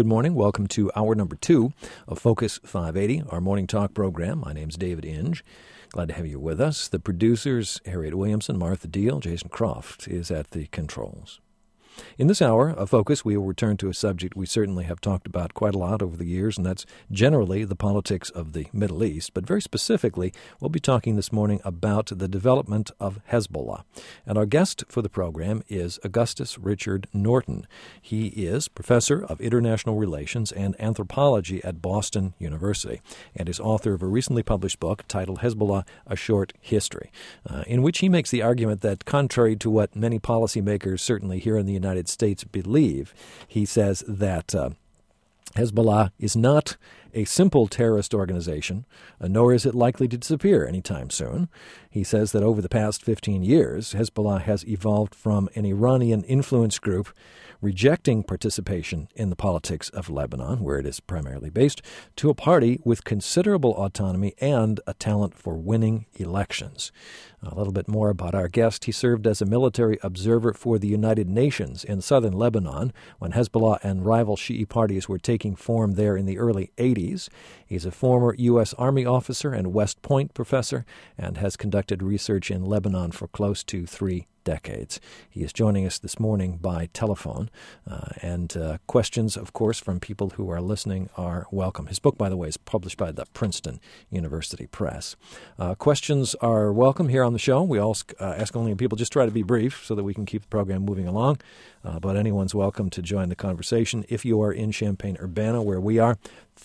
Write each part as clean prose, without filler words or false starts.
Good morning. Welcome to hour number 2 of Focus 580, our morning talk program. My name's David Inge. Glad to have you with us. The producers, Harriet Williamson, Martha Deal, Jason Croft is at the controls. In this hour of Focus, we will return to a subject we certainly have talked about quite a lot over the years, and that's generally the politics of the Middle East. But very specifically, we'll be talking this morning about the development of Hezbollah. And our guest for the program is Augustus Richard Norton. He is professor of international relations and anthropology at Boston University and is author of a recently published book titled Hezbollah, A Short History, in which he makes the argument that contrary to what many policymakers certainly here in the United States believe, he says that Hezbollah is not a simple terrorist organization, nor is it likely to disappear anytime soon. He says that over the past 15 years, Hezbollah has evolved from an Iranian influence group rejecting participation in the politics of Lebanon, where it is primarily based, to a party with considerable autonomy and a talent for winning elections. A little bit more about our guest. He served as a military observer for the United Nations in southern Lebanon when Hezbollah and rival Shi'i parties were taking form there in the early 80s. He's a former U.S. Army officer and West Point professor and has conducted research in Lebanon for close to 3 decades. He is joining us this morning by telephone, and questions, of course, from people who are listening are welcome. His book, by the way, is published by the Princeton University Press. Questions are welcome here on the show. We ask only people just try to be brief so that we can keep the program moving along, but anyone's welcome to join the conversation. If you are in Champaign-Urbana, where we are,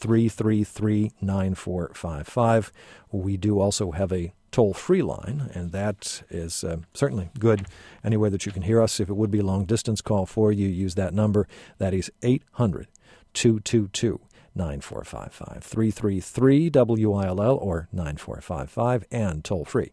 333-9455. We do also have a toll-free line, and that is certainly good anywhere that you can hear us. If it would be a long-distance call for you, use that number. That is 800-222-9455, 333-WILL or 9455, and toll-free,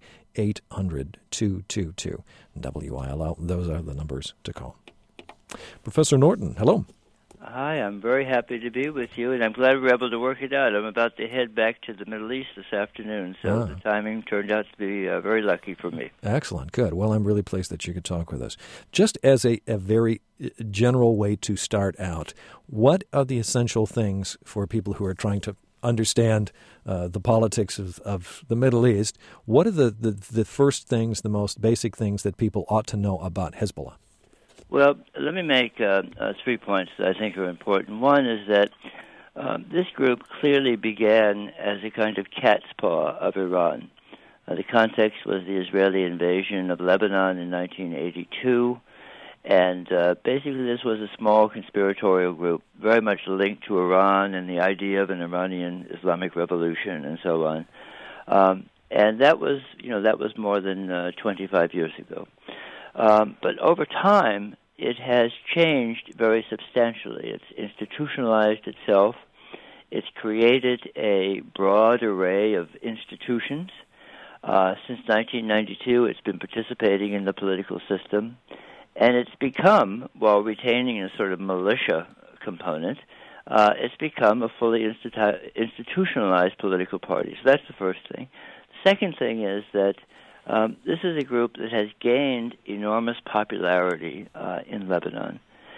800-222-WILL. Those are the numbers to call. Professor Norton, hello. Hi, I'm very happy to be with you, and I'm glad we were able to work it out. I'm about to head back to the Middle East this afternoon, so the timing turned out to be very lucky for me. Excellent, good. Well, I'm really pleased that you could talk with us. Just as a very general way to start out, what are the essential things for people who are trying to understand the politics of the Middle East? What are the first things, the most basic things that people ought to know about Hezbollah? Well, let me make 3 points that I think are important. One is that this group clearly began as a kind of cat's paw of Iran. The context was the Israeli invasion of Lebanon in 1982, and basically this was a small conspiratorial group, very much linked to Iran and the idea of an Iranian Islamic revolution and so on. And that was more than 25 years ago. But over time, it has changed very substantially. It's institutionalized itself. It's created a broad array of institutions. Since 1992, it's been participating in the political system. And it's become, while retaining a sort of militia component, it's become a fully institutionalized political party. So that's the first thing. The second thing is that this is a group that has gained enormous popularity in Lebanon,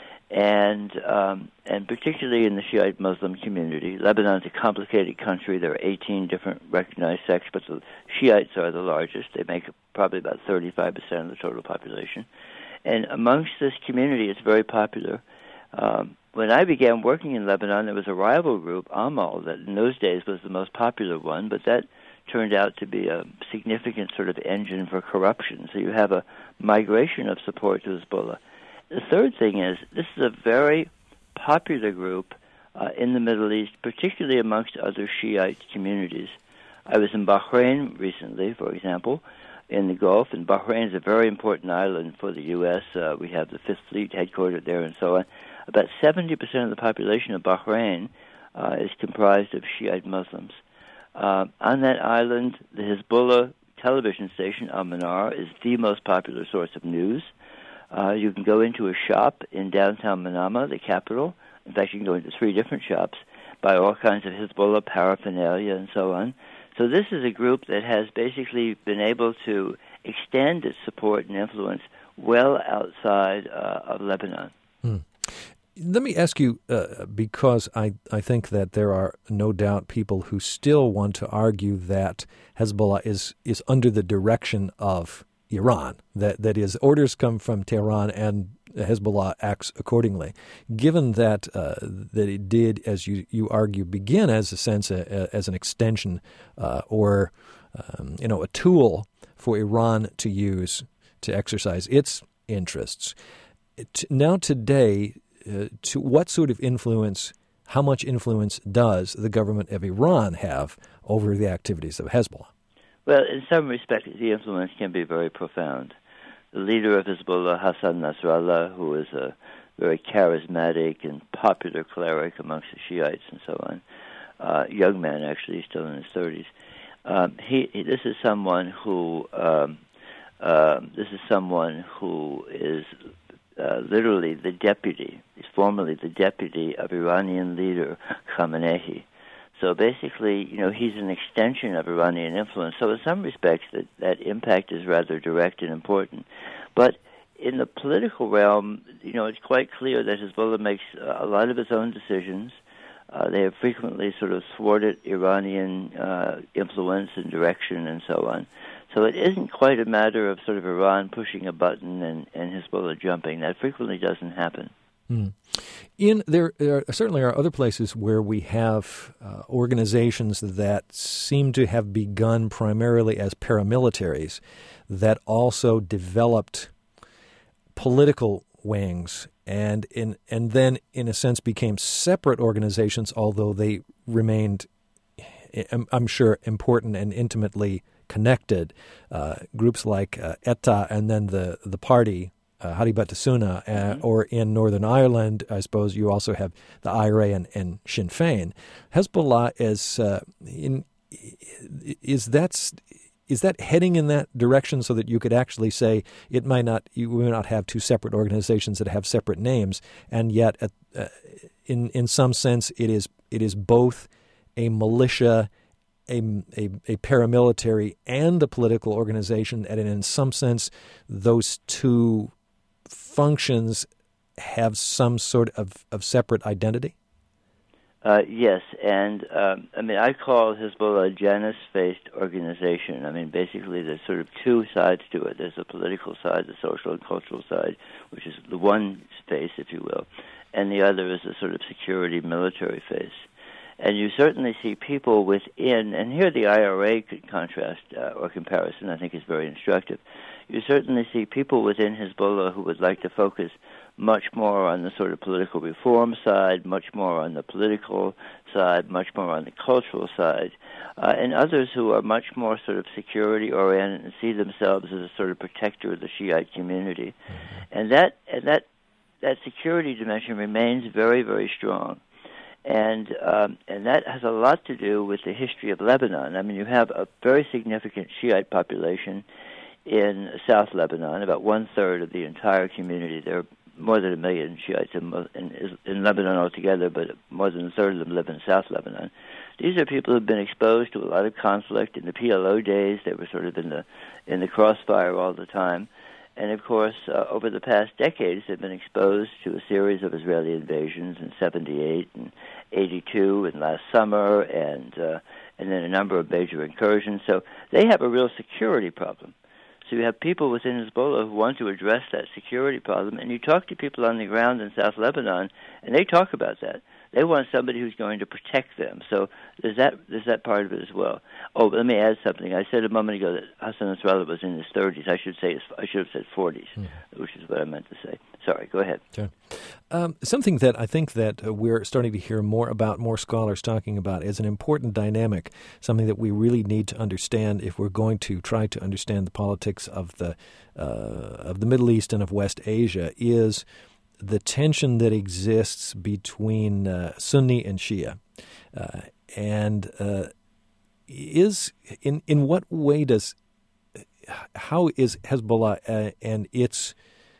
and particularly in the Shiite Muslim community. Lebanon is a complicated country. There are 18 different recognized sects, but the Shiites are the largest. They make probably about 35% of the total population. And amongst this community, it's very popular. When I began working in Lebanon, there was a rival group, Amal, that in those days was the most popular one, but that turned out to be a significant sort of engine for corruption. So you have a migration of support to Hezbollah. The third thing is this is a very popular group in the Middle East, particularly amongst other Shiite communities. I was in Bahrain recently, for example, in the Gulf, and Bahrain is a very important island for the U.S. We have the Fifth Fleet headquartered there and so on. About 70% of the population of Bahrain is comprised of Shiite Muslims. On that island, the Hezbollah television station, Al-Manar, is the most popular source of news. You can go into a shop in downtown Manama, the capital. In fact, you can go into 3 different shops, buy all kinds of Hezbollah paraphernalia and so on. So this is a group that has basically been able to extend its support and influence well outside of Lebanon. Let me ask you, because I think that there are no doubt people who still want to argue that Hezbollah is under the direction of Iran, that is, orders come from Tehran and Hezbollah acts accordingly. Given that that it did, as you argue, begin as a sense as an extension or a tool for Iran to use to exercise its interests. Now today, to what sort of influence, how much influence does the government of Iran have over the activities of Hezbollah? Well, in some respects, the influence can be very profound. The leader of Hezbollah, Hassan Nasrallah, who is a very charismatic and popular cleric amongst the Shiites and so on, young man actually, still in his 30s. This is someone who is literally the deputy. He's formerly the deputy of Iranian leader Khamenei. So basically, he's an extension of Iranian influence. So in some respects, that impact is rather direct and important. But in the political realm, it's quite clear that Hezbollah makes a lot of its own decisions. They have frequently sort of thwarted Iranian influence and direction and so on. So it isn't quite a matter of sort of Iran pushing a button and Hezbollah jumping. That frequently doesn't happen. There certainly are other places where we have organizations that seem to have begun primarily as paramilitaries that also developed political wings and then in a sense became separate organizations, although they remained, I'm sure, important and intimately connected. Groups like ETA and then the party, Haribat Sunnah, or in Northern Ireland, I suppose you also have the IRA and Sinn Féin. Hezbollah is that heading in that direction so that you could actually say you may not have two separate organizations that have separate names, and yet in some sense it is both a militia, a paramilitary, and a political organization, and in some sense those two functions have some sort of separate identity? Yes, and I call Hezbollah a Janus-faced organization. Basically there's sort of two sides to it. There's the political side, the social and cultural side, which is the one face, if you will, and the other is the sort of security military face. And you certainly see people within, and here the IRA contrast or comparison I think is very instructive. You certainly see people within Hezbollah who would like to focus much more on the sort of political reform side, much more on the political side, much more on the cultural side, and others who are much more sort of security-oriented and see themselves as a sort of protector of the Shiite community. And that security dimension remains very, very strong. And that has a lot to do with the history of Lebanon. You have a very significant Shiite population in South Lebanon, about one-third of the entire community. There are more than 1 million Shiites in Lebanon altogether, but more than a third of them live in South Lebanon. These are people who have been exposed to a lot of conflict. In the PLO days, they were sort of in the crossfire all the time. And, of course, over the past decades, they've been exposed to a series of Israeli invasions in 78 and 82 and last summer, and then a number of major incursions. So they have a real security problem. So you have people within Hezbollah who want to address that security problem, and you talk to people on the ground in South Lebanon, and they talk about that. They want somebody who's going to protect them. So there's that part of it as well. Oh, let me add something. I said a moment ago that Hassan Nasrallah was in his 30s. I should have said 40s, which is what I meant to say. Sorry, go ahead. Sure. Something that I think that we're starting to hear more about, more scholars talking about, is an important dynamic, something that we really need to understand if we're going to try to understand the politics of the Middle East and of West Asia, is the tension that exists between Sunni and Shia, and is in what way how is Hezbollah and its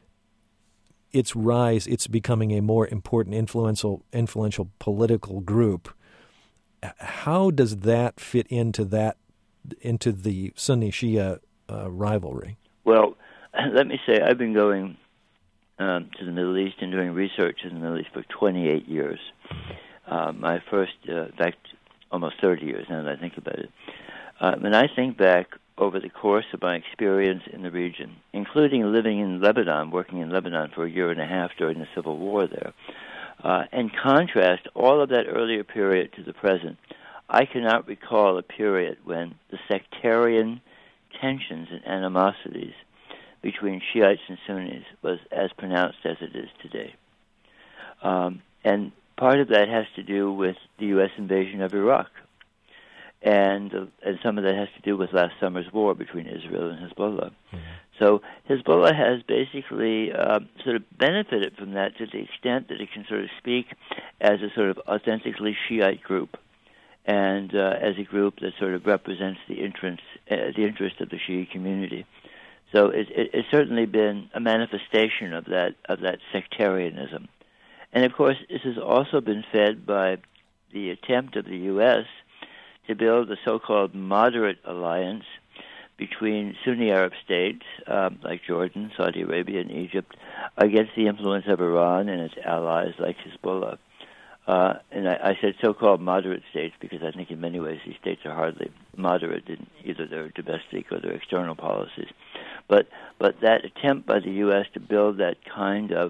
rise, it's becoming a more important, influential political group? How does that fit into the Sunni Shia rivalry? Well, let me say I've been going to the Middle East and doing research in the Middle East for 28 years. My first, in fact, almost 30 years now that I think about it. When I think back over the course of my experience in the region, including living in Lebanon, working in Lebanon for a year and a half during the civil war there, and contrast all of that earlier period to the present, I cannot recall a period when the sectarian tensions and animosities between Shiites and Sunnis was as pronounced as it is today. And part of that has to do with the U.S. invasion of Iraq. And some of that has to do with last summer's war between Israel and Hezbollah. Mm-hmm. So Hezbollah has basically sort of benefited from that to the extent that it can sort of speak as a sort of authentically Shiite group, and as a group that sort of represents the interest of the Shiite community. So it's certainly been a manifestation of that sectarianism. And of course, this has also been fed by the attempt of the U.S. to build a so-called moderate alliance between Sunni Arab states like Jordan, Saudi Arabia, and Egypt against the influence of Iran and its allies like Hezbollah. And I said so-called moderate states because I think in many ways these states are hardly moderate in either their domestic or their external policies. But that attempt by the U.S. to build that kind of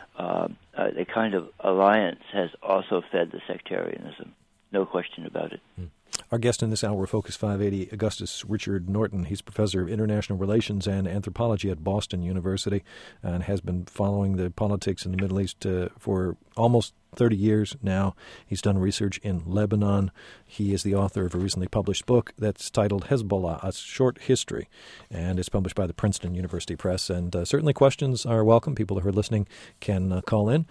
alliance has also fed the sectarianism. No question about it. Our guest in this hour, Focus 580, Augustus Richard Norton. He's professor of international relations and anthropology at Boston University and has been following the politics in the Middle East for almost 30 years now. He's done research in Lebanon. He is the author of a recently published book that's titled Hezbollah, A Short History, and it's published by the Princeton University Press. And certainly questions are welcome. People who are listening can call in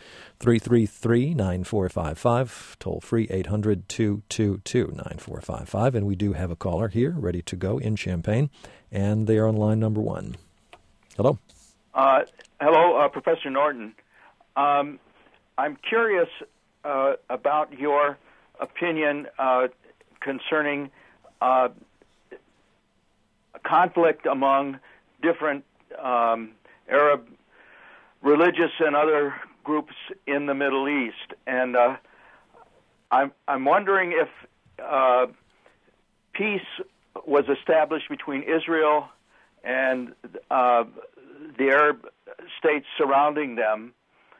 333-9455, toll free 800-222-9455. And we do have a caller here ready to go in Champaign, and they are on line number one. Hello. Hello, Professor Norton. I'm curious about your opinion concerning conflict among different Arab religious and other groups in the Middle East. And I'm wondering if peace was established between Israel and the Arab states surrounding them.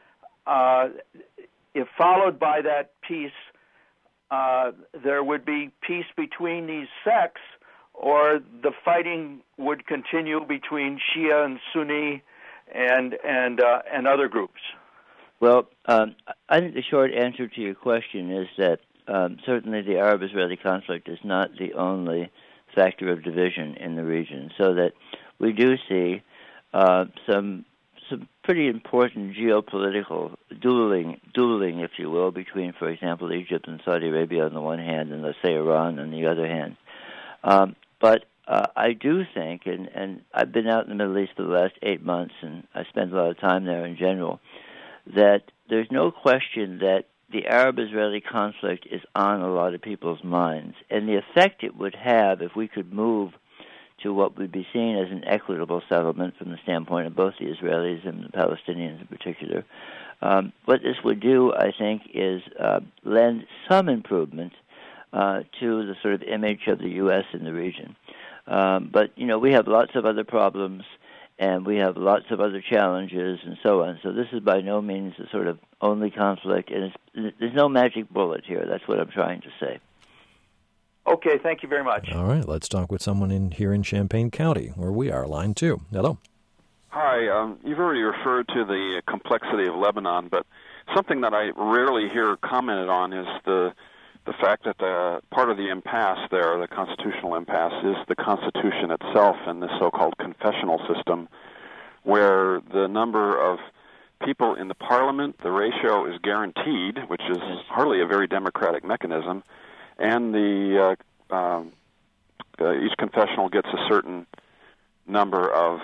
If followed by that peace, there would be peace between these sects, or the fighting would continue between Shia and Sunni and other groups. Well, I think the short answer to your question is that certainly the Arab-Israeli conflict is not the only factor of division in the region, so that we do see some pretty important geopolitical dueling, if you will, between, for example, Egypt and Saudi Arabia on the one hand, and let's say Iran on the other hand. But I do think, and I've been out in the Middle East for the last 8 months, and I spend a lot of time there in general, that there's no question that the Arab-Israeli conflict is on a lot of people's minds, and the effect it would have if we could move to what would be seen as an equitable settlement from the standpoint of both the Israelis and the Palestinians in particular. What this would do, I think, is lend some improvement to the sort of image of the U.S. in the region. But, we have lots of other problems, and we have lots of other challenges and so on. So this is by no means the sort of only conflict, and there's no magic bullet here. That's what I'm trying to say. Okay, thank you very much. All right, let's talk with someone here in Champaign County, where we are. Line 2. Hello. Hi. You've already referred to the complexity of Lebanon, but something that I rarely hear commented on is the fact that part of the impasse there, the constitutional impasse, is the Constitution itself and the so-called confessional system, where the number of people in the parliament, the ratio is guaranteed, which is hardly a very democratic mechanism, and the each confessional gets a certain number of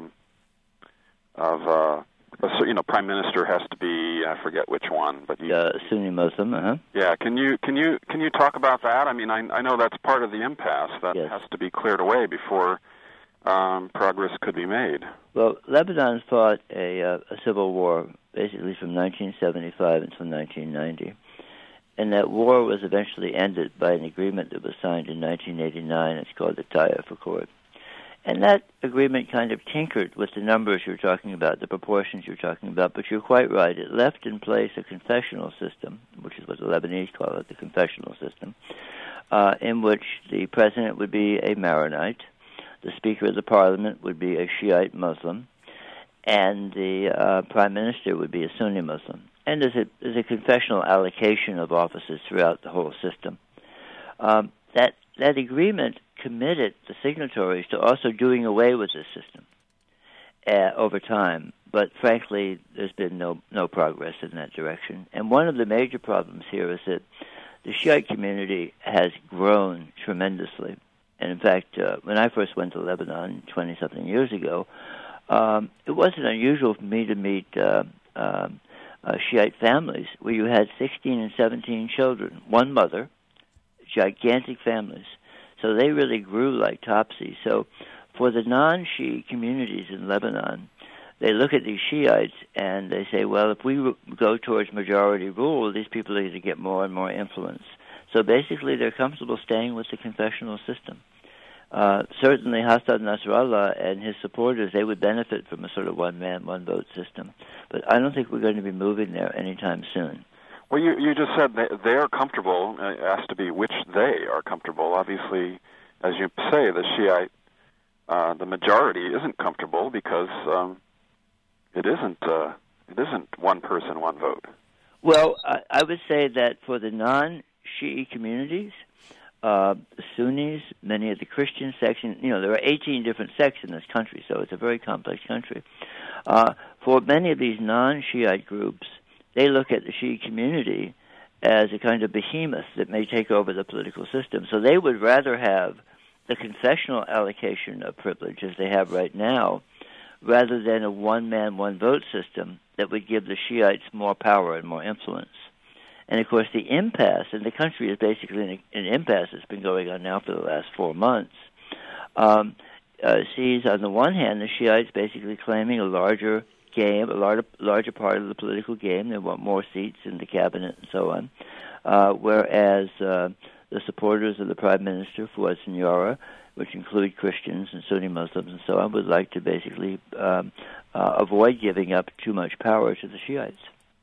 prime minister has to be, I forget which one, but Sunni Muslim. Yeah, can you talk about that? I mean, I know that's part of the impasse that has to be cleared away before progress could be made? Well, Lebanon fought a civil war basically from 1975 until 1990. And that war was eventually ended by an agreement that was signed in 1989. It's called the Taif Accord. And that agreement kind of tinkered with the numbers you're talking about, the proportions you're talking about, but you're quite right. It left in place a confessional system, which is what the Lebanese call it, the confessional system, in which the president would be a Maronite, the Speaker of the Parliament would be a Shiite Muslim, and the Prime Minister would be a Sunni Muslim. And there's a confessional allocation of offices throughout the whole system. That agreement committed the signatories to also doing away with this system over time. But frankly, there's been no progress in that direction. And one of the major problems here is that the Shiite community has grown tremendously. And in fact, when I first went to Lebanon 20-something years ago, it wasn't unusual for me to meet Shiite families where you had 16 and 17 children, one mother, gigantic families. So they really grew like Topsy. So for the non-Shiite communities in Lebanon, they look at these Shiites and they say, well, if we go towards majority rule, these people are going to get more and more influence. So basically they're comfortable staying with the confessional system. Certainly Hassan Nasrallah and his supporters, they would benefit from a sort of one-man, one-vote system. But I don't think we're going to be moving there anytime soon. Well, you just said they are comfortable. It has to be which they are comfortable. Obviously, as you say, the Shiite, the majority isn't comfortable because it isn't one person, one vote. Well, I would say that for the non-Shiite communities, Sunnis, many of the Christian sections, there are 18 different sects in this country, so it's a very complex country. For many of these non-Shiite groups, they look at the Shiite community as a kind of behemoth that may take over the political system. So they would rather have the confessional allocation of privilege as they have right now, rather than a one-man, one-vote system that would give the Shiites more power and more influence. And, of course, the impasse, and the country is basically in an impasse that's been going on now for the last 4 months, sees, on the one hand, the Shiites basically claiming a larger game, a larger part of the political game. They want more seats in the cabinet and so on, whereas the supporters of the Prime Minister, Fouad Siniora, which include Christians and Sunni Muslims and so on, would like to basically avoid giving up too much power to the Shiites.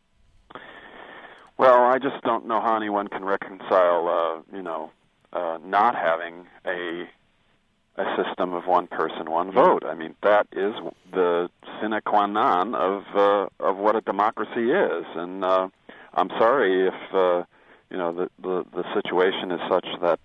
Well, I just don't know how anyone can reconcile, not having a system of one person, one vote. I mean, that is the sine qua non of what a democracy is. And I'm sorry if the situation is such that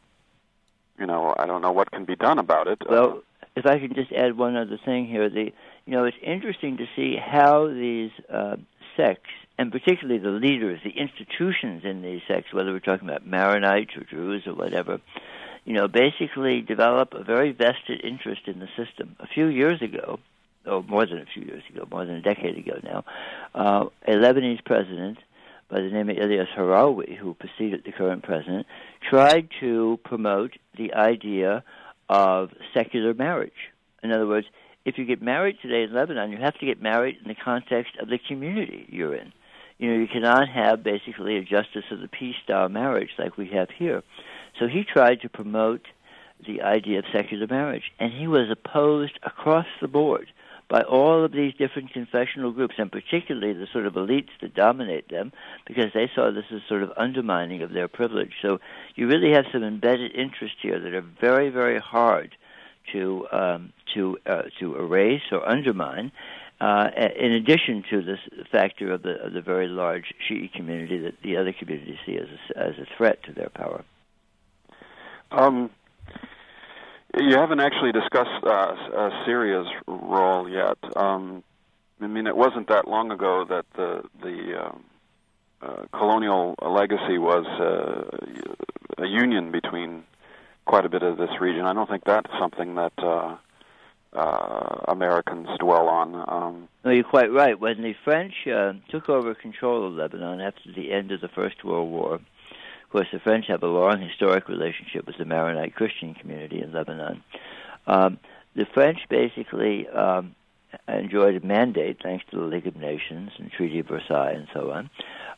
I don't know what can be done about it. Well, if I can just add one other thing here, it's interesting to see how these sects, and particularly the leaders, the institutions in these sects, whether we're talking about Maronites or Druze or whatever, basically develop a very vested interest in the system. A few years ago, or more than a few years ago, more than a decade ago now, a Lebanese president by the name of Ilyas Harawi, who preceded the current president, tried to promote the idea of secular marriage. In other words, if you get married today in Lebanon, you have to get married in the context of the community you're in. You cannot have basically a justice of the peace-style marriage like we have here. So he tried to promote the idea of secular marriage, and he was opposed across the board by all of these different confessional groups, and particularly the sort of elites that dominate them, because they saw this as sort of undermining of their privilege. So you really have some embedded interests here that are very, very hard to erase or undermine. In addition to this factor of the very large Shiite community that the other communities see as a threat to their power. You haven't actually discussed Syria's role yet. It wasn't that long ago that the colonial legacy was a union between quite a bit of this region. I don't think that's something that Americans dwell on. No, you're quite right. When the French took over control of Lebanon after the end of the First World War, of course, the French have a long historic relationship with the Maronite Christian community in Lebanon. the French basically enjoyed a mandate, thanks to the League of Nations and Treaty of Versailles and so on,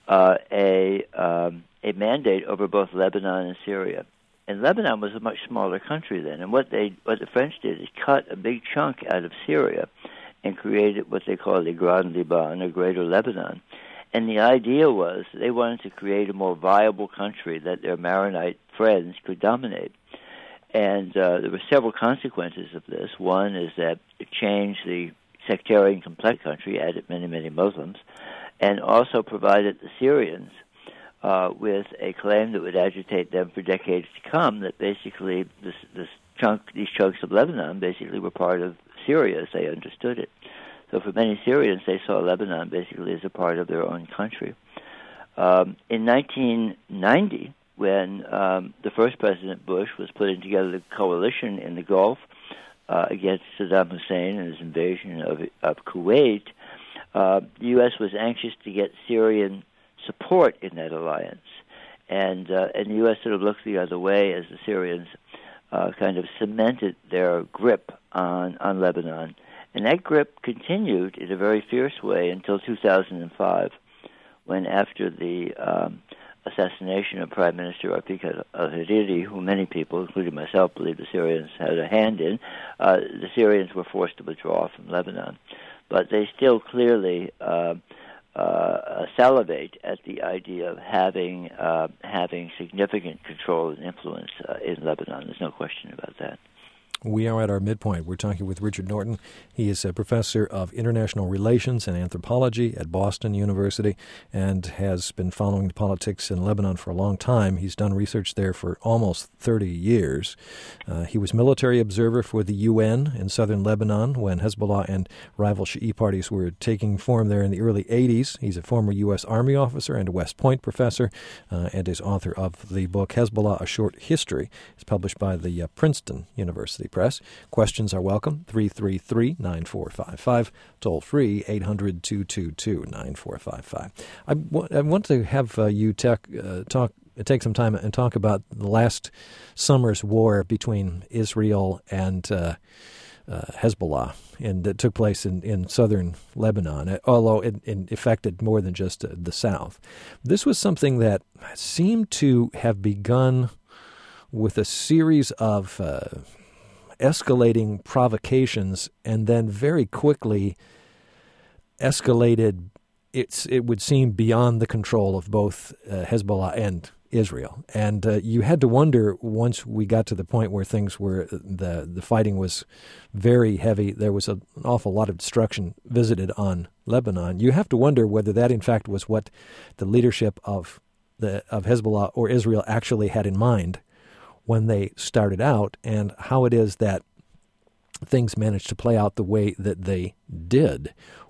a mandate over both Lebanon and Syria. And Lebanon was a much smaller country then. And what the French did is cut a big chunk out of Syria and created what they call the Grand Liban, or Greater Lebanon. And the idea was they wanted to create a more viable country that their Maronite friends could dominate. And there were several consequences of this. One is that it changed the sectarian complex country, added many, many Muslims, and also provided the Syrians with a claim that would agitate them for decades to come, that basically these chunks of Lebanon basically were part of Syria as they understood it. So for many Syrians, they saw Lebanon basically as a part of their own country. In 1990, when the first President Bush was putting together the coalition in the Gulf against Saddam Hussein and his invasion of Kuwait, the U.S. was anxious to get Syrian support in that alliance. And the U.S. sort of looked the other way as the Syrians kind of cemented their grip on Lebanon. And that grip continued in a very fierce way until 2005, when after the assassination of Prime Minister Rafik al-Hariri, who many people, including myself, believe the Syrians had a hand in, the Syrians were forced to withdraw from Lebanon. But they still clearly salivate at the idea of having significant control and influence in Lebanon. There's no question about that. We are at our midpoint. We're talking with Richard Norton. He is a professor of international relations and anthropology at Boston University and has been following politics in Lebanon for a long time. He's done research there for almost 30 years. He was military observer for the UN in southern Lebanon when Hezbollah and rival Shi'i parties were taking form there in the early 80s. He's a former U.S. Army officer and a West Point professor and is author of the book Hezbollah, A Short History. It's published by the Princeton University Press. Questions are welcome, 333-9455, toll free, 800-222-9455. I want to have you take some time and talk about the last summer's war between Israel and Hezbollah, and that took place in southern Lebanon, although it affected more than just the south. This was something that seemed to have begun with a series of escalating provocations, and then very quickly escalated, it would seem, beyond the control of both Hezbollah and Israel. And you had to wonder, once we got to the point where things were, the fighting was very heavy, there was an awful lot of destruction visited on Lebanon. You have to wonder whether that, in fact, was what the leadership of Hezbollah or Israel actually had in mind when they started out, and how it is that things managed to play out the way that they did.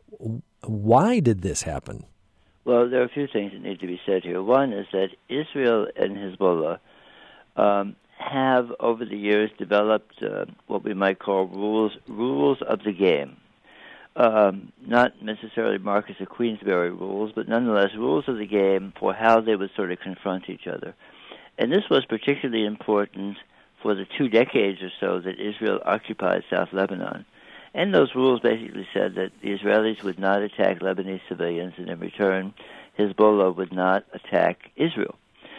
Why did this happen? Well, there are a few things that need to be said here. One is that Israel and Hezbollah have, over the years, developed what we might call rules of the game. Not necessarily Marcus or Queensberry rules, but nonetheless rules of the game for how they would sort of confront each other. And this was particularly important for the 2 decades or so that Israel occupied South Lebanon. And those rules basically said that the Israelis would not attack Lebanese civilians, and in return, Hezbollah would not attack Israel.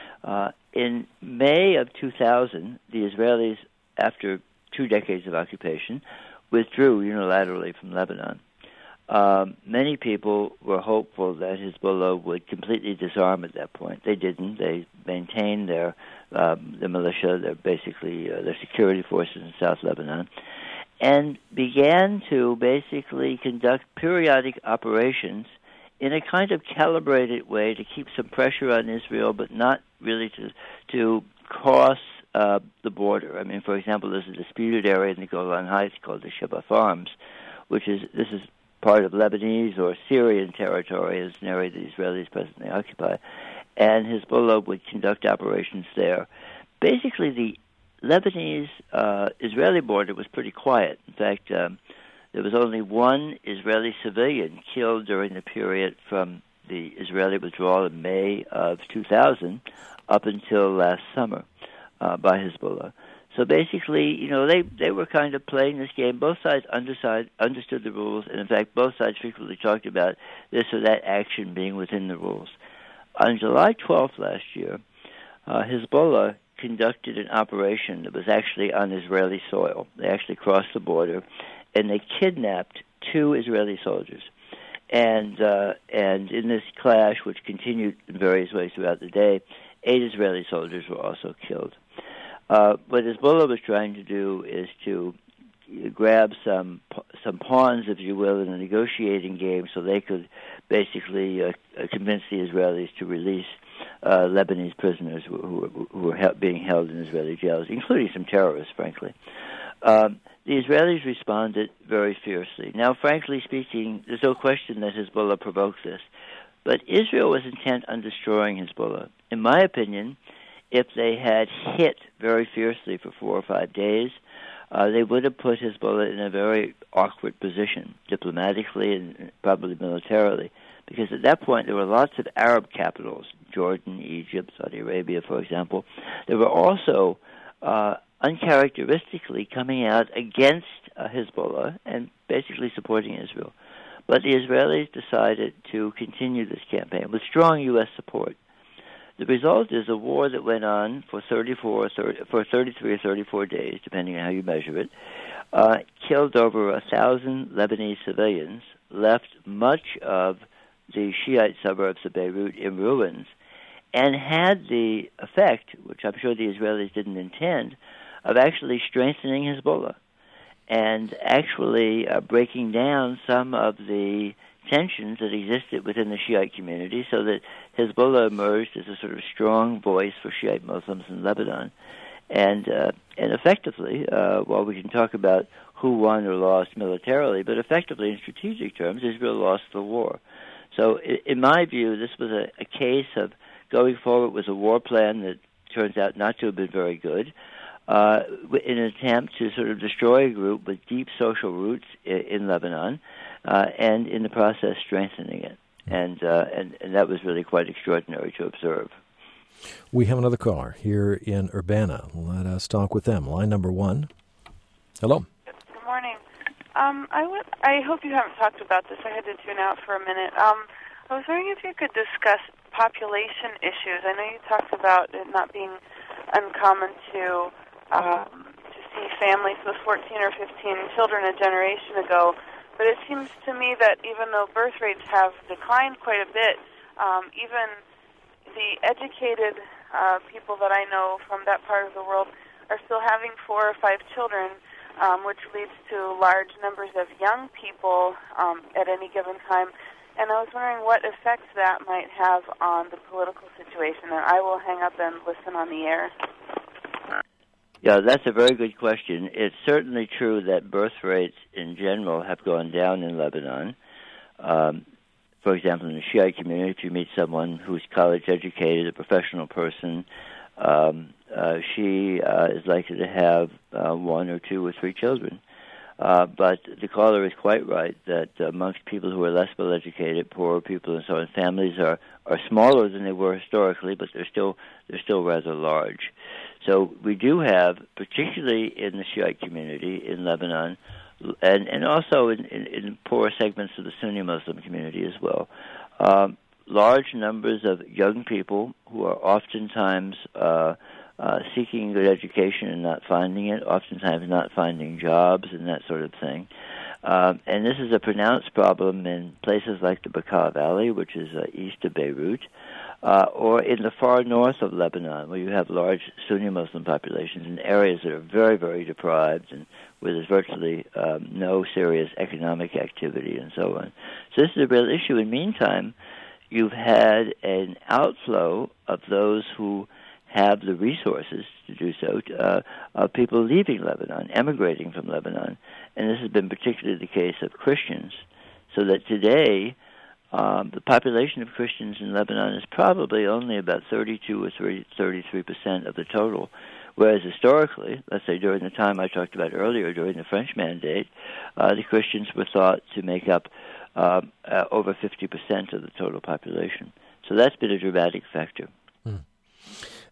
In May of 2000, the Israelis, after 2 decades of occupation, withdrew unilaterally from Lebanon. Many people were hopeful that Hezbollah would completely disarm at that point. They didn't. They maintained their militia, their security forces in South Lebanon, and began to basically conduct periodic operations in a kind of calibrated way to keep some pressure on Israel, but not really to cross the border. I mean, for example, there's a disputed area in the Golan Heights called the Sheba Farms, this is part of Lebanese or Syrian territory, is an area the Israelis presently occupy, and Hezbollah would conduct operations there. Basically, the Lebanese-Israeli border was pretty quiet. In fact, there was only one Israeli civilian killed during the period from the Israeli withdrawal in May of 2000 up until last summer by Hezbollah. So basically, they were kind of playing this game. Both sides understood the rules, and in fact, both sides frequently talked about this or that action being within the rules. On July 12th last year, Hezbollah conducted an operation that was actually on Israeli soil. They actually crossed the border, and they kidnapped 2 Israeli soldiers. And in this clash, which continued in various ways throughout the day, 8 Israeli soldiers were also killed. What Hezbollah was trying to do is to grab some pawns, if you will, in a negotiating game, so they could basically convince the Israelis to release Lebanese prisoners who were being held in Israeli jails, including some terrorists, frankly. The Israelis responded very fiercely. Now, frankly speaking, there's no question that Hezbollah provoked this, but Israel was intent on destroying Hezbollah. In my opinion, if they had hit very fiercely for 4 or 5 days, they would have put Hezbollah in a very awkward position, diplomatically and probably militarily, because at that point there were lots of Arab capitals, Jordan, Egypt, Saudi Arabia, for example. There were also uncharacteristically coming out against Hezbollah and basically supporting Israel. But the Israelis decided to continue this campaign with strong U.S. support. The result is a war that went on for 33 or 34 days, depending on how you measure it, killed over 1,000 Lebanese civilians, left much of the Shiite suburbs of Beirut in ruins, and had the effect, which I'm sure the Israelis didn't intend, of actually strengthening Hezbollah and actually breaking down some of the tensions that existed within the Shiite community, so that Hezbollah emerged as a sort of strong voice for Shiite Muslims in Lebanon. And effectively, while we can talk about who won or lost militarily, but effectively in strategic terms, Israel lost the war. So in my view, this was a case of going forward with a war plan that turns out not to have been very good, in an attempt to sort of destroy a group with deep social roots in Lebanon, and in the process strengthening it. And that was really quite extraordinary to observe. We have another caller here in Urbana. Let us talk with them. Line number 1. Hello. Good morning. I hope you haven't talked about this. I had to tune out for a minute. I was wondering if you could discuss population issues. I know you talked about it not being uncommon to see families with 14 or 15 children a generation ago. But it seems to me that even though birth rates have declined quite a bit, even the educated people that I know from that part of the world are still having 4 or 5 children, which leads to large numbers of young people at any given time. And I was wondering what effects that might have on the political situation. And I will hang up and listen on the air. Yeah, that's a very good question. It's certainly true that birth rates in general have gone down in Lebanon. For example, in the Shiite community, if you meet someone who's college-educated, a professional person, she is likely to have 1 or 2 or 3 children. But the caller is quite right that amongst people who are less well-educated, poorer people and so on, families are smaller than they were historically, but they're still rather large. So we do have, particularly in the Shiite community in Lebanon, and also in poorer segments of the Sunni Muslim community as well, large numbers of young people who are oftentimes seeking good education and not finding it, oftentimes not finding jobs and that sort of thing. And this is a pronounced problem in places like the Bekaa Valley, which is east of Beirut, or in the far north of Lebanon, where you have large Sunni Muslim populations in areas that are very, very deprived and where there's virtually no serious economic activity and so on. So this is a real issue. In the meantime, you've had an outflow of those who have the resources to do so, of people leaving Lebanon, emigrating from Lebanon. And this has been particularly the case of Christians, so that today the population of Christians in Lebanon is probably only about 32 or 33% of the total, whereas historically, let's say during the time I talked about earlier, during the French Mandate, the Christians were thought to make up over 50% of the total population. So that's been a dramatic factor.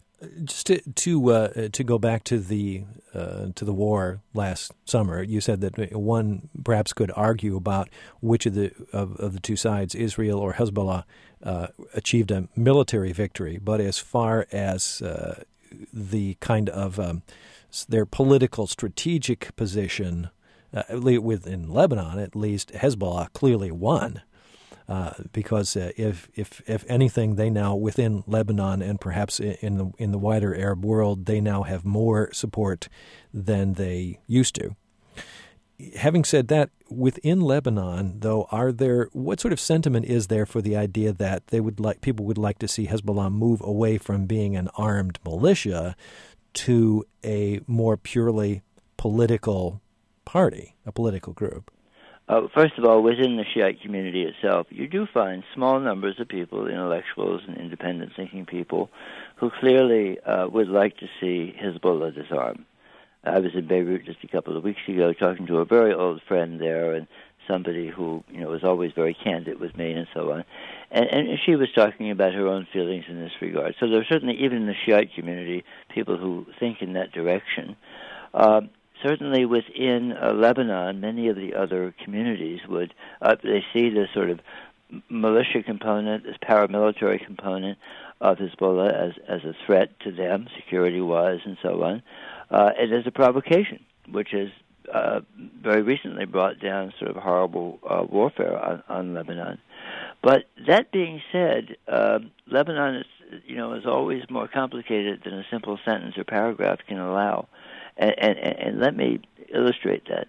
Just to go back to the war last summer, you said that one perhaps could argue about which of the two sides, Israel or Hezbollah, achieved a military victory. But as far as the kind of their political strategic position within Lebanon, at least, Hezbollah clearly won. Because if anything, they now within Lebanon and perhaps in the wider Arab world, they now have more support than they used to. Having said that, within Lebanon, though, what sort of sentiment is there for the idea that people would like to see Hezbollah move away from being an armed militia to a more purely political party, a political group? First of all, within the Shiite community itself, you do find small numbers of people, intellectuals and independent-thinking people, who clearly would like to see Hezbollah disarm. I was in Beirut just a couple of weeks ago talking to a very old friend there and somebody who was always very candid with me and so on. And she was talking about her own feelings in this regard. So there are certainly, even in the Shiite community, people who think in that direction. Certainly within Lebanon, many of the other communities would, they see this sort of militia component, this paramilitary component of Hezbollah as a threat to them, security-wise and so on, and as a provocation, which has very recently brought down sort of horrible warfare on Lebanon. But that being said, Lebanon is always more complicated than a simple sentence or paragraph can allow. And let me illustrate that.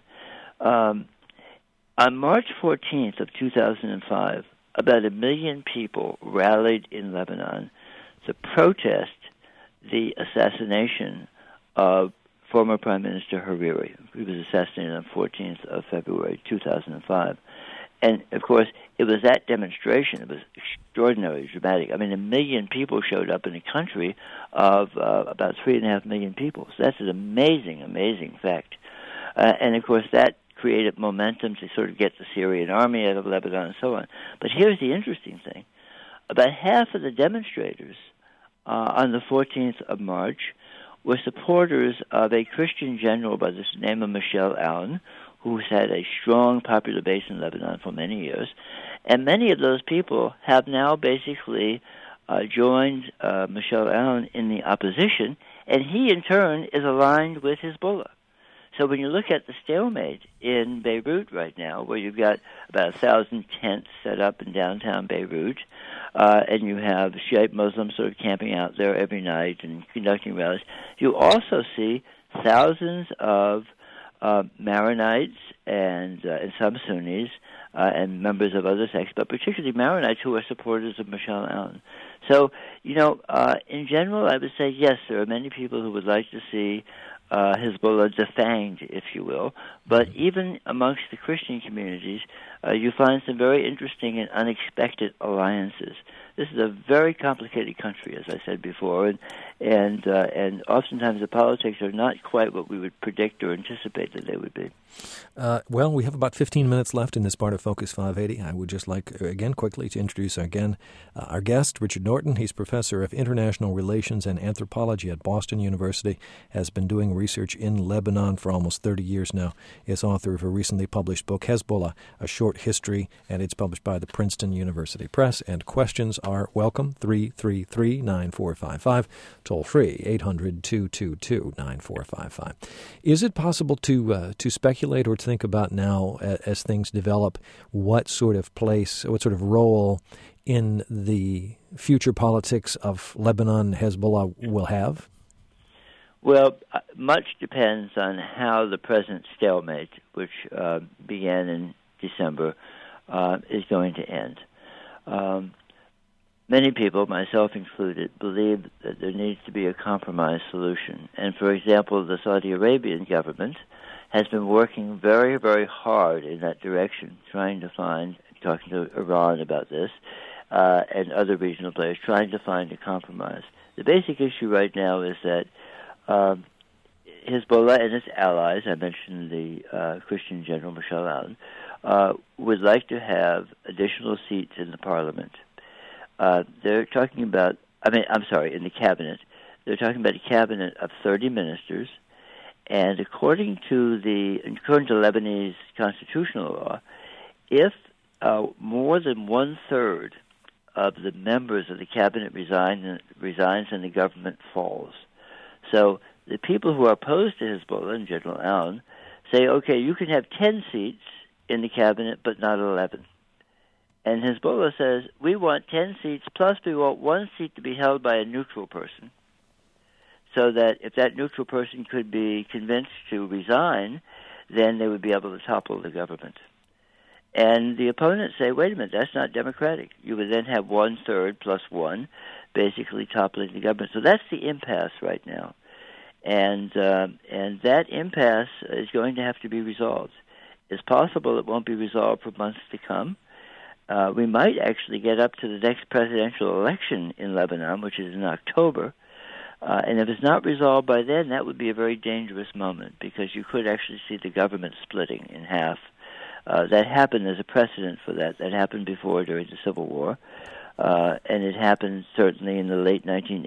On March 14th of 2005, about 1 million people rallied in Lebanon to protest the assassination of former Prime Minister Hariri, who was assassinated on 14th of February 2005. And, of course, it was that demonstration. It was extraordinarily dramatic. I mean, 1 million people showed up in a country of about 3.5 million people. So that's an amazing, amazing fact. And, of course, that created momentum to sort of get the Syrian army out of Lebanon and so on. But here's the interesting thing. About half of the demonstrators on the 14th of March were supporters of a Christian general by the name of Michel Aoun, who's had a strong popular base in Lebanon for many years. And many of those people have now basically joined Michel Aoun in the opposition, and he, in turn, is aligned with Hezbollah. So when you look at the stalemate in Beirut right now, where you've got about 1,000 tents set up in downtown Beirut, and you have Shiite Muslims sort of camping out there every night and conducting rallies, you also see thousands of Maronites and some Sunnis and members of other sects, but particularly Maronites who are supporters of Michel Aoun. So, in general, I would say, yes, there are many people who would like to see Hezbollah defanged, if you will. But even amongst the Christian communities, you find some very interesting and unexpected alliances. This is a very complicated country, as I said before, and oftentimes the politics are not quite what we would predict or anticipate that they would be. Well, we have about 15 minutes left in this part of Focus 580. I would just like, again, quickly to introduce our guest, Richard Norton. He's professor of international relations and anthropology at Boston University, has been doing research in Lebanon for almost 30 years now, is author of a recently published book, Hezbollah, A Short History, and it's published by the Princeton University Press. And questions are welcome, 333-9455, toll free, 800-222-9455. Is it possible to speculate or to think about now, as things develop, what sort of role in the future politics of Lebanon Hezbollah will have? Well, much depends on how the present stalemate, which began in December, is going to end. Many people, myself included, believe that there needs to be a compromise solution. And, for example, the Saudi Arabian government has been working very, very hard in that direction, talking to Iran about this, and other regional players, trying to find a compromise. The basic issue right now is that Hezbollah and its allies, I mentioned the Christian general Michel Aoun, would like to have additional seats in the parliament. They're talking about, in the cabinet. they're talking about a cabinet of 30 ministers, and according to Lebanese constitutional law, if more than one-third of the members of the cabinet resigns and the government falls. So the people who are opposed to Hezbollah and General Aoun say, okay, you can have 10 seats in the cabinet, but not 11. And Hezbollah says, we want 10 seats, plus we want one seat to be held by a neutral person, so that if that neutral person could be convinced to resign, then they would be able to topple the government. And the opponents say, wait a minute, that's not democratic. You would then have 1/3 plus 1, basically toppling the government. So that's the impasse right now. And that impasse is going to have to be resolved. It's possible it won't be resolved for months to come. We might actually get up to the next presidential election in Lebanon, which is in October. And if it's not resolved by then, that would be a very dangerous moment, because you could actually see the government splitting in half. That happened as a precedent for that. That happened before during the Civil War. And it happened certainly in the late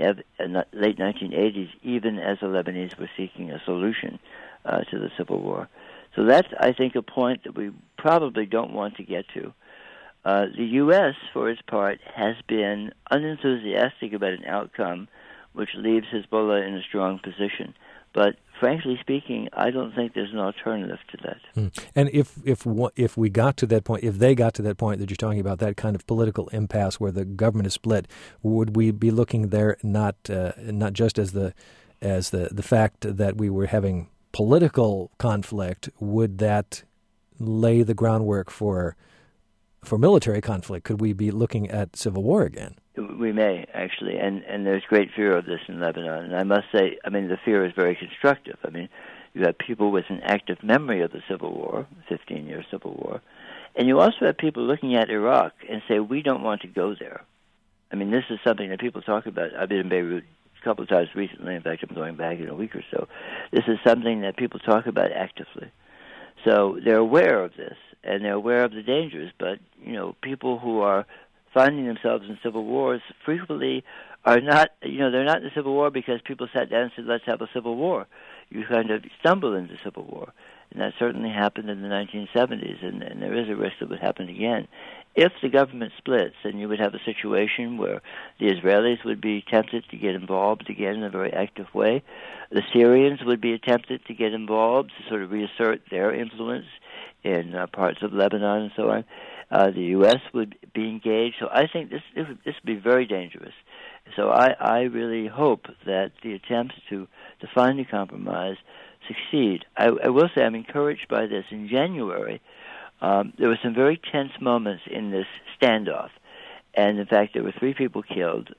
1980s, even as the Lebanese were seeking a solution to the Civil War. So that's, I think, a point that we probably don't want to get to. The U.S., for its part, has been unenthusiastic about an outcome which leaves Hezbollah in a strong position. But frankly speaking, I don't think there's an alternative to that. And if we got to that point, if they got to that point that you're talking about, that kind of political impasse where the government is split, would we be looking there not just as the fact that we were having political conflict? Would that lay the groundwork for military conflict? Could we be looking at civil war again? We may, actually, and there's great fear of this in Lebanon. And I must say, the fear is very constructive. You have people with an active memory of the Civil War, 15-year Civil War, and you also have people looking at Iraq and say, we don't want to go there. This is something that people talk about. I've been in Beirut a couple of times recently. In fact, I'm going back in a week or so. This is something that people talk about actively. So they're aware of this, and they're aware of the dangers, but, people who are finding themselves in civil wars frequently are not, they're not in the Civil War because people sat down and said, let's have a civil war. You kind of stumble into civil war. And that certainly happened in the 1970s, and there is a risk that would happen again. If the government splits, then you would have a situation where the Israelis would be tempted to get involved again in a very active way. The Syrians would be tempted to get involved to sort of reassert their influence in parts of Lebanon and so on. The U.S. would be engaged. So I think this would be very dangerous. So I really hope that the attempts to find a compromise succeed. I will say I'm encouraged by this. In January, there were some very tense moments in this standoff. And in fact, there were 3 people killed.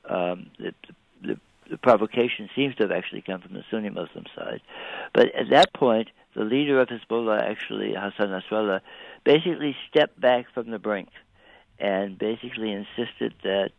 The provocation seems to have actually come from the Sunni Muslim side. But at that point, the leader of Hezbollah, actually Hassan Nasrallah, basically stepped back from the brink and basically insisted that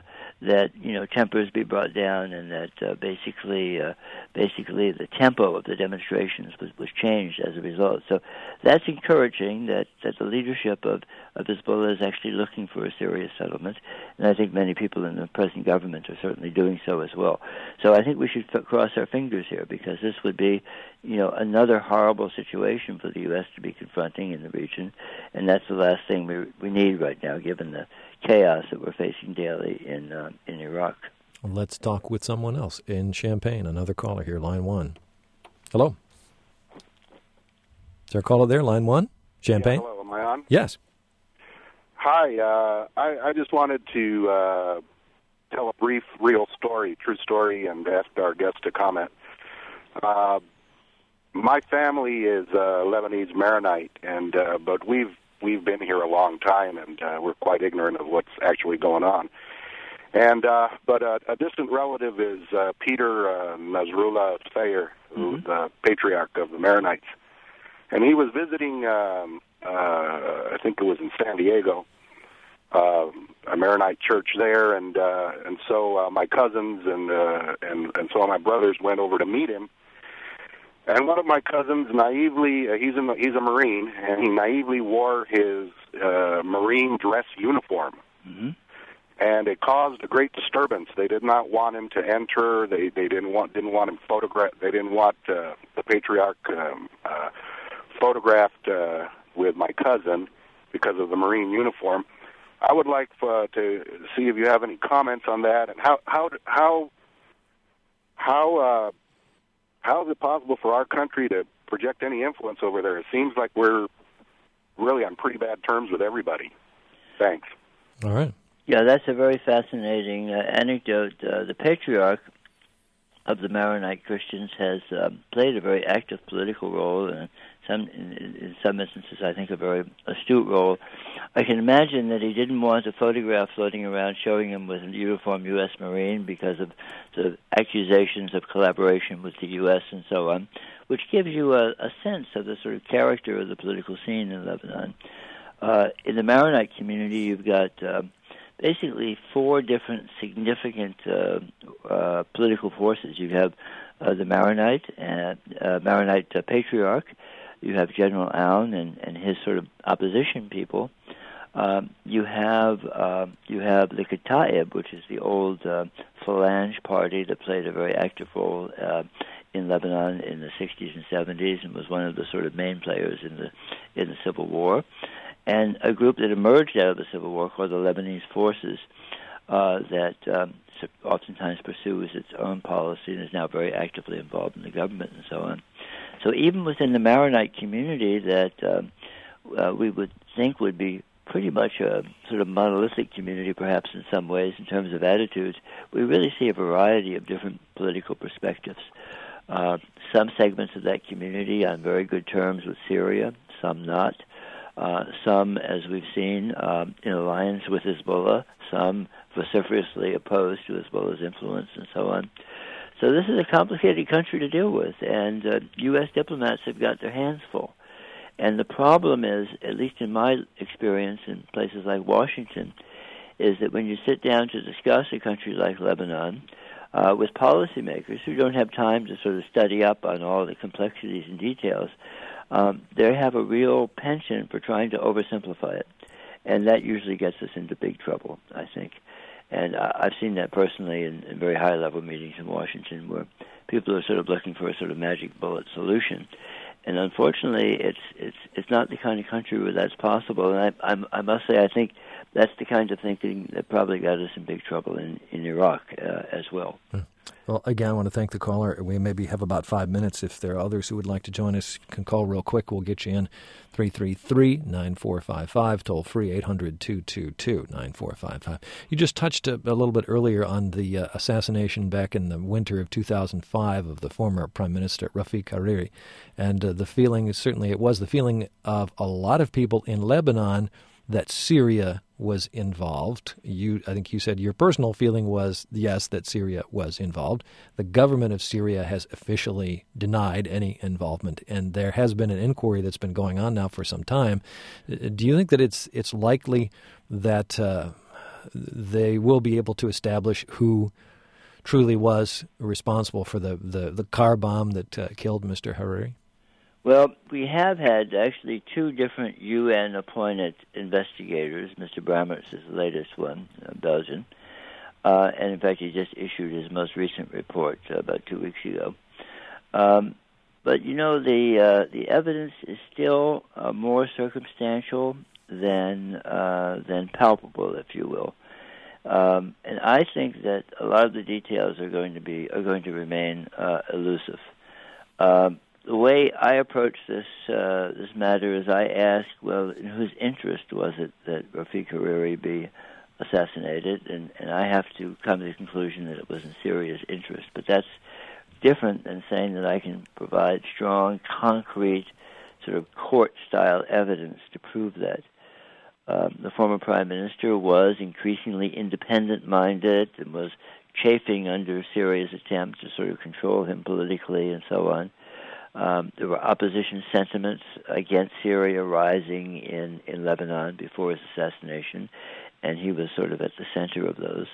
tempers be brought down, and that basically the tempo of the demonstrations was changed as a result. So that's encouraging that the leadership of Hezbollah is actually looking for a serious settlement, and I think many people in the present government are certainly doing so as well. So I think we should cross our fingers here, because this would be another horrible situation for the U.S. to be confronting in the region, and that's the last thing we need right now, given the chaos that we're facing daily in Iraq. Let's talk with someone else in Champaign. Another caller here, line 1. Hello. Is there a caller there, line 1? Champaign? Yeah, hello, am I on? Yes. Hi, I just wanted to tell a brief, real story, true story, and ask our guest to comment. My family is Lebanese Maronite, and but we've been here a long time, and we're quite ignorant of what's actually going on. And but a distant relative is Peter Nasrullah Sayer, who's the patriarch of the Maronites, and he was visiting. I think it was in San Diego, a Maronite church there, and so my cousins and some of my brothers went over to meet him. And one of my cousins naively, he's a Marine, and he naively wore his Marine dress uniform. Mm-hmm. and it caused a great disturbance. They did not want him to enter. They didn't want him photographed. They didn't want the patriarch photographed with my cousin because of the Marine uniform. I would like to see if you have any comments on that, and how is it possible for our country to project any influence over there? It seems like we're really on pretty bad terms with everybody. Thanks. All right. Yeah, that's a very fascinating anecdote. The patriarch of the Maronite Christians has played a very active political role, and in some instances, I think, a very astute role. I can imagine that he didn't want a photograph floating around showing him with a uniformed U.S. Marine because of the accusations of collaboration with the U.S. and so on, which gives you a sense of the sort of character of the political scene in Lebanon. In the Maronite community, you've got basically four different significant political forces. You have the Maronite patriarch. You have General Aoun and his sort of opposition people. You have the Kataib, which is the old Phalange party that played a very active role in Lebanon in the 60s and 70s and was one of the sort of main players in the Civil War. And a group that emerged out of the Civil War called the Lebanese Forces that oftentimes pursues its own policy and is now very actively involved in the government and so on. So even within the Maronite community that we would think would be pretty much a sort of monolithic community perhaps in some ways in terms of attitudes, we really see a variety of different political perspectives. Some segments of that community on very good terms with Syria, some not. Some, as we've seen, in alliance with Hezbollah, some vociferously opposed to Hezbollah's influence, and so on. So this is a complicated country to deal with, and U.S. diplomats have got their hands full. And the problem is, at least in my experience in places like Washington, is that when you sit down to discuss a country like Lebanon with policymakers who don't have time to sort of study up on all the complexities and details, they have a real penchant for trying to oversimplify it. And that usually gets us into big trouble, I think. And I've seen that personally in very high-level meetings in Washington where people are sort of looking for a sort of magic bullet solution. And unfortunately, it's not the kind of country where that's possible. And I must say, I think that's the kind of thinking that probably got us in big trouble in Iraq as well. Well, again, I want to thank the caller. We maybe have about 5 minutes. If there are others who would like to join us, you can call real quick. We'll get you in 333-9455, toll free 800-222-9455. You just touched a little bit earlier on the assassination back in the winter of 2005 of the former Prime Minister Rafiq Hariri. And the feeling, certainly it was the feeling of a lot of people in Lebanon that Syria was involved. I think you said your personal feeling was, yes, that Syria was involved. The government of Syria has officially denied any involvement, and there has been an inquiry that's been going on now for some time. Do you think that it's likely that they will be able to establish who truly was responsible for the car bomb that killed Mr. Hariri? Well, we have had actually two different UN-appointed investigators. Mr. Brammertz is the latest one, Belgian. And in fact, he just issued his most recent report about 2 weeks ago. But, you know, the evidence is still more circumstantial than palpable, if you will. And I think that a lot of the details are going to remain elusive. The way I approach this matter is I ask, well, in whose interest was it that Rafiq Hariri be assassinated? And I have to come to the conclusion that it was in Syria's interest. But that's different than saying that I can provide strong, concrete, sort of court-style evidence to prove that. The former prime minister was increasingly independent-minded and was chafing under Syria's attempt to sort of control him politically and so on. There were opposition sentiments against Syria rising in Lebanon before his assassination, and he was sort of at the center of those.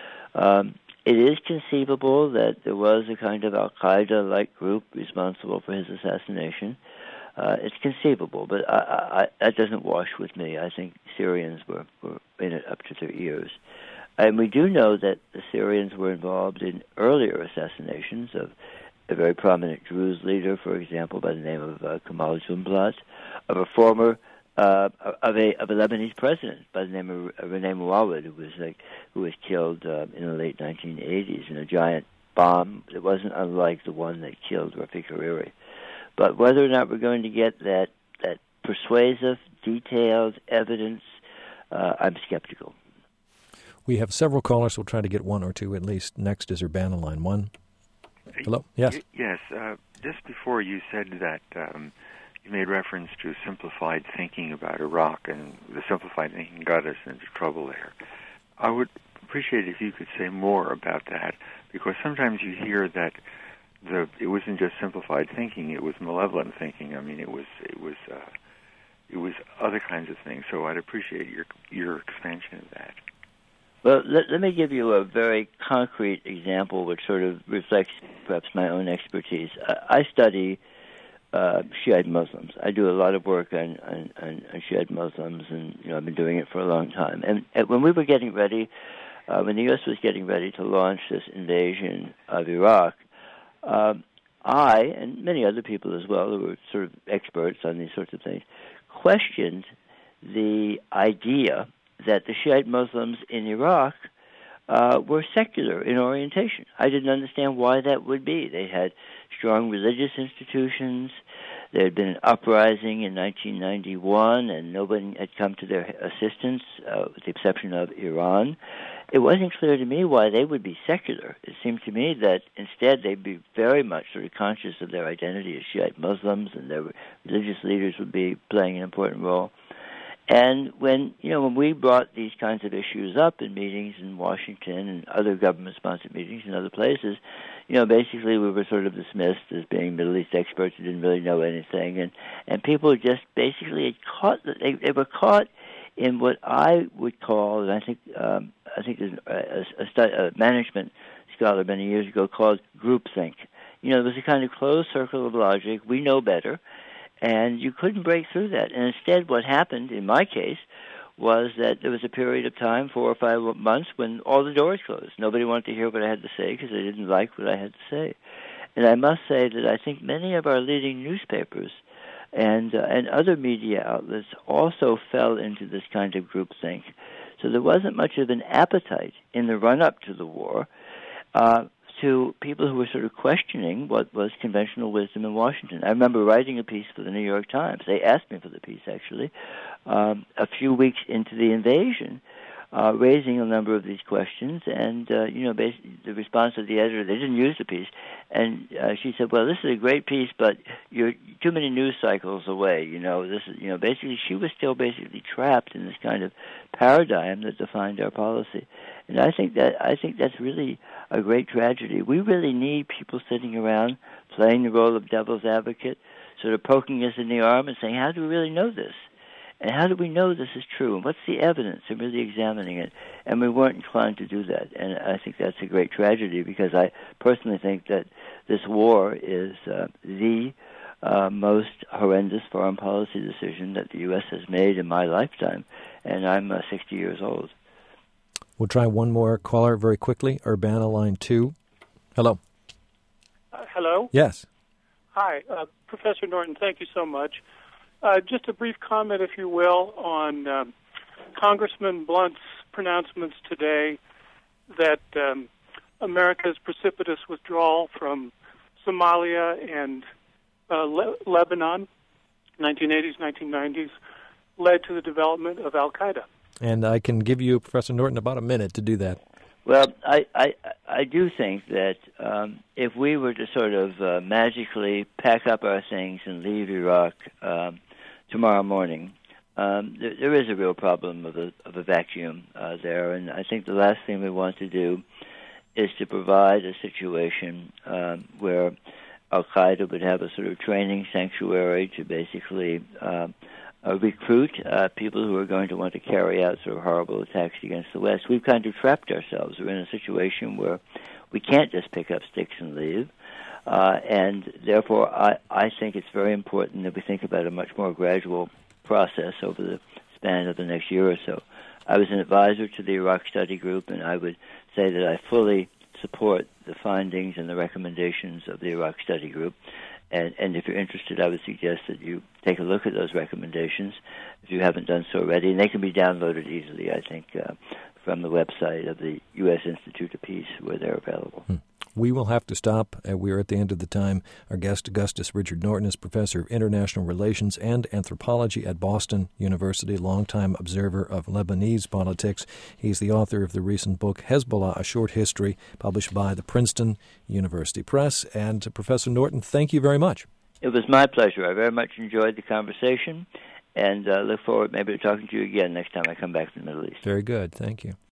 It is conceivable that there was a kind of al-Qaeda-like group responsible for his assassination. It's conceivable, but that doesn't wash with me. I think Syrians were in it up to their ears. And we do know that the Syrians were involved in earlier assassinations of a very prominent Druze leader, for example, by the name of Kamal Jumblat, of a former of a Lebanese president by the name of René Mouawad, who was killed in the late 1980s in a giant bomb that wasn't unlike the one that killed Rafiq Hariri. But whether or not we're going to get that persuasive, detailed evidence, I'm skeptical. We have several callers. We'll try to get one or two at least. Next is Urbana, line 1. Hello? Yes. Yes. Just before you said that you made reference to simplified thinking about Iraq, and the simplified thinking got us into trouble there. I would appreciate if you could say more about that, because sometimes you hear that it wasn't just simplified thinking; it was malevolent thinking. I mean, it was other kinds of things. So I'd appreciate your expansion of that. Well, let me give you a very concrete example which sort of reflects perhaps my own expertise. I study Shiite Muslims. I do a lot of work on Shiite Muslims, and I've been doing it for a long time. And when we were getting ready, when the U.S. was getting ready to launch this invasion of Iraq, I, and many other people as well, who were sort of experts on these sorts of things, questioned the idea that the Shiite Muslims in Iraq were secular in orientation. I didn't understand why that would be. They had strong religious institutions. There had been an uprising in 1991, and nobody had come to their assistance, with the exception of Iran. It wasn't clear to me why they would be secular. It seemed to me that instead they'd be very much sort of conscious of their identity as Shiite Muslims, and their religious leaders would be playing an important role. And when we brought these kinds of issues up in meetings in Washington and other government-sponsored meetings in other places, basically we were sort of dismissed as being Middle East experts who didn't really know anything, and people just basically they were caught in what I would call, and I think there's a management scholar many years ago called groupthink. There was a kind of closed circle of logic. We know better. And you couldn't break through that. And instead what happened, in my case, was that there was a period of time, 4 or 5 months, when all the doors closed. Nobody wanted to hear what I had to say because they didn't like what I had to say. And I must say that I think many of our leading newspapers and other media outlets also fell into this kind of groupthink. So there wasn't much of an appetite in the run-up to the war to people who were sort of questioning what was conventional wisdom in Washington. I remember writing a piece for the New York Times. They asked me for the piece, actually, a few weeks into the invasion, raising a number of these questions. And, basically the response of the editor, they didn't use the piece. And she said, well, this is a great piece, but you're too many news cycles away. This is, basically she was still basically trapped in this kind of paradigm that defined our policy. And I think that's really a great tragedy. We really need people sitting around playing the role of devil's advocate, sort of poking us in the arm and saying, how do we really know this? And how do we know this is true? And what's the evidence? And really examining it. And we weren't inclined to do that. And I think that's a great tragedy, because I personally think that this war is the most horrendous foreign policy decision that the U.S. has made in my lifetime. And I'm 60 years old. We'll try one more caller very quickly. Urbana, line 2. Hello. Hello? Yes. Hi, Professor Norton, thank you so much. Just a brief comment, if you will, on Congressman Blunt's pronouncements today that America's precipitous withdrawal from Somalia and Lebanon, 1980s, 1990s, led to the development of Al-Qaeda. And I can give you, Professor Norton, about a minute to do that. Well, I do think that if we were to sort of magically pack up our things and leave Iraq tomorrow morning, there is a real problem of a vacuum there, and I think the last thing we want to do is to provide a situation where Al-Qaeda would have a sort of training sanctuary to basically recruit people who are going to want to carry out sort of horrible attacks against the West. We've kind of trapped ourselves. We're in a situation where we can't just pick up sticks and leave. And therefore, I think it's very important that we think about a much more gradual process over the span of the next year or so. I was an advisor to the Iraq Study Group, and I would say that I fully support the findings and the recommendations of the Iraq Study Group. And if you're interested, I would suggest that you take a look at those recommendations if you haven't done so already. And they can be downloaded easily, I think, from the website of the U.S. Institute of Peace, where they're available. We will have to stop. We're at the end of the time. Our guest, Augustus Richard Norton, is Professor of International Relations and Anthropology at Boston University, longtime observer of Lebanese politics. He's the author of the recent book, Hezbollah, A Short History, published by the Princeton University Press. And Professor Norton, thank you very much. It was my pleasure. I very much enjoyed the conversation, and look forward maybe to talking to you again next time I come back from the Middle East. Very good. Thank you.